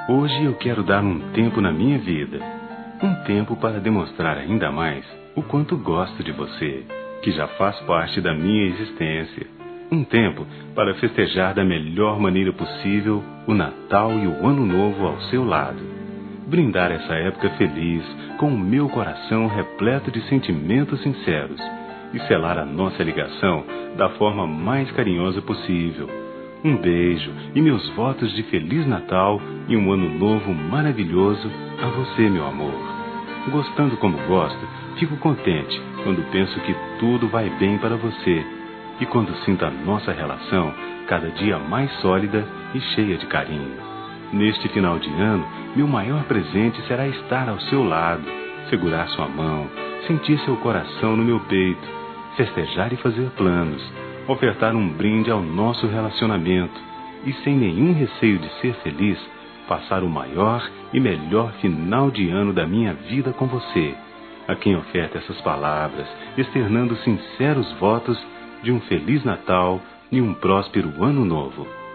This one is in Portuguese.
Hoje eu quero dar um tempo na minha vida. Um tempo para demonstrar ainda mais o quanto gosto de você, que já faz parte da minha existência. Um tempo para festejar da melhor maneira possível o Natal e o Ano Novo ao seu lado. Brindar essa época feliz com o meu coração repleto de sentimentos sinceros e selar a nossa ligação da forma mais carinhosa possível. Um beijo e meus votos de Feliz Natal e um Ano Novo maravilhoso a você, meu amor. Gostando como gosto, fico contente quando penso que tudo vai bem para você e quando sinto a nossa relação cada dia mais sólida e cheia de carinho. Neste final de ano, meu maior presente será estar ao seu lado, segurar sua mão, sentir seu coração no meu peito, festejar e fazer planos, ofertar um brinde ao nosso relacionamento e, sem nenhum receio de ser feliz, passar o maior e melhor final de ano da minha vida com você, a quem oferta essas palavras, externando sinceros votos de um Feliz Natal e um próspero Ano Novo.